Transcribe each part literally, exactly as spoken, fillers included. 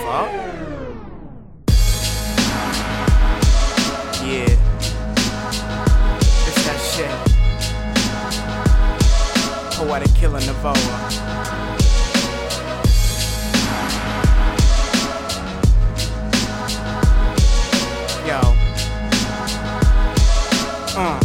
fuck? Yeah. It's that shit. Poetic Killer Navoa. Yo. Uh.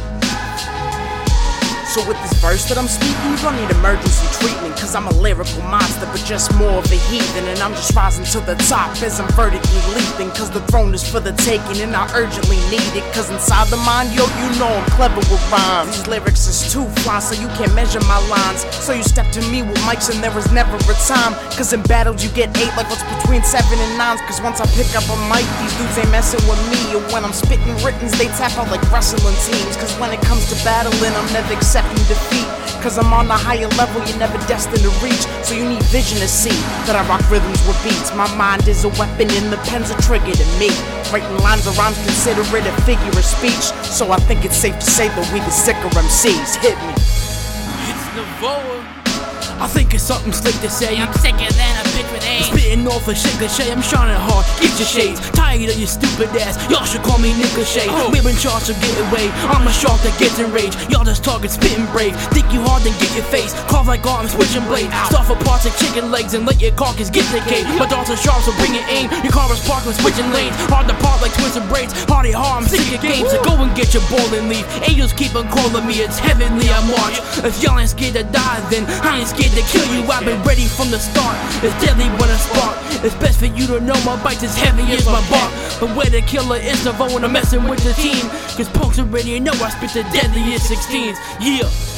So with this verse that I'm speaking, you don't need emergency treatment, cause I'm a lyrical monster, but just more of a heathen. And I'm just rising to the top as I'm vertically leaping, cause the throne is for the taking and I urgently need it. Cause inside the mind, yo, you know I'm clever with rhymes. These lyrics is too fly, so you can't measure my lines. So you step to me with mics and there is never a time, cause in battles you get eight like what's between seven and nines. Cause once I pick up a mic, these dudes ain't messing with me. And when I'm spitting writtens, they tap out like wrestling teams. Cause when it comes to battling, I'm never accepting defeat, cause I'm on a higher level you're never destined to reach. So you need vision to see that I rock rhythms with beats. My mind is a weapon and the pen's a trigger to me. Writing lines of rhymes, consider it a figure of speech. So I think it's safe to say that we the sicker M Cs. Hit me. It's Navoa. I think it's something slick to say. I'm sicker than a bitch with AIDS. Spitting off a shit cliche, I'm shining hard, get your shades. Tired of your stupid ass, y'all should call me Nigga Shade. Oh. We're in charge of getting away, I'm a shark that gets enraged. Y'all just talking spitting brave, think you hard then get your face. Carve like arms, switching blades. Stuff for parts like chicken legs and let your carcass get decayed. My darts are sharp so bring your aim, your car is parked with switching lanes. Hard to part like twins and braids, hardy hard, I'm sick of games. So go and get your ball and leave, angels keep on calling me, it's heavenly I march. If y'all ain't scared to die then I ain't scared to kill you. I've been ready from the start, it's deadly when I spark. It's best for you to know my bites as heavy as my bark. But where the killer is Navoa when I'm messing with the team, cause punks already know I spit the deadliest sixteens. Yeah.